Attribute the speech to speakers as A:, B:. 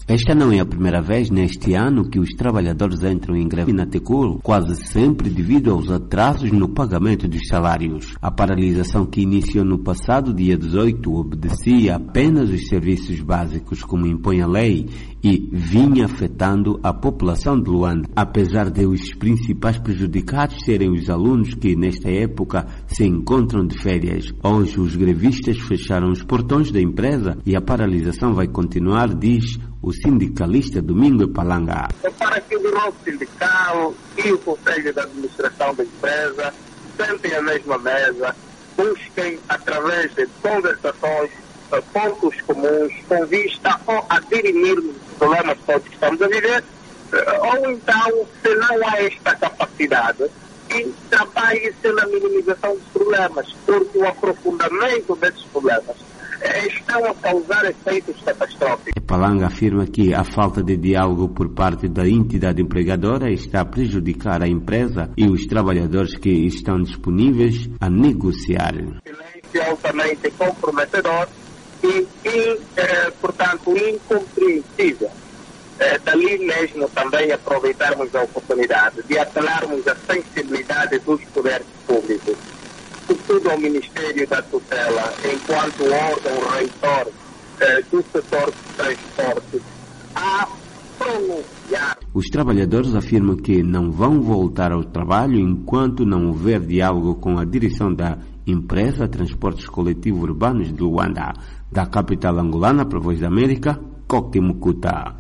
A: Esta não é a primeira vez neste ano que os trabalhadores entram em greve na Tecul, quase sempre devido aos atrasos no pagamento dos salários. A paralisação que iniciou no passado dia 18 obedecia apenas os serviços básicos, como impõe a lei, e vinha afetando a população de Luanda, apesar de os principais prejudicados serem os alunos que nesta época se encontram de férias. Hoje os grevistas fecharam os portões da empresa e a paralisação vai continuar, diz o sindicalista Domingo Epalanga.
B: Para que o nosso sindical e o Conselho de Administração da empresa sentem à mesma mesa, busquem através de conversações pontos comuns com vista a dirimirmos os problemas todos que estamos a viver, ou então, se não há esta capacidade, trabalhe-se na minimização dos problemas, porque o aprofundamento desses problemas estão a causar efeitos catastróficos.
A: Epalanga afirma que a falta de diálogo por parte da entidade empregadora está a prejudicar a empresa e os trabalhadores que estão disponíveis a negociar.
B: Silêncio altamente comprometedor e portanto, incompreensível. Dali mesmo também aproveitarmos a oportunidade de apelarmos à sensibilidade dos poderes públicos, sobretudo ao Ministério da Tutela, enquanto órgão reitor do setor de transporte, a pronunciar.
A: Os trabalhadores afirmam que não vão voltar ao trabalho enquanto não houver diálogo com a direção da empresa Transportes Coletivos Urbanos de Luanda. Da capital angolana para a Voz da América, Coque Mucuta.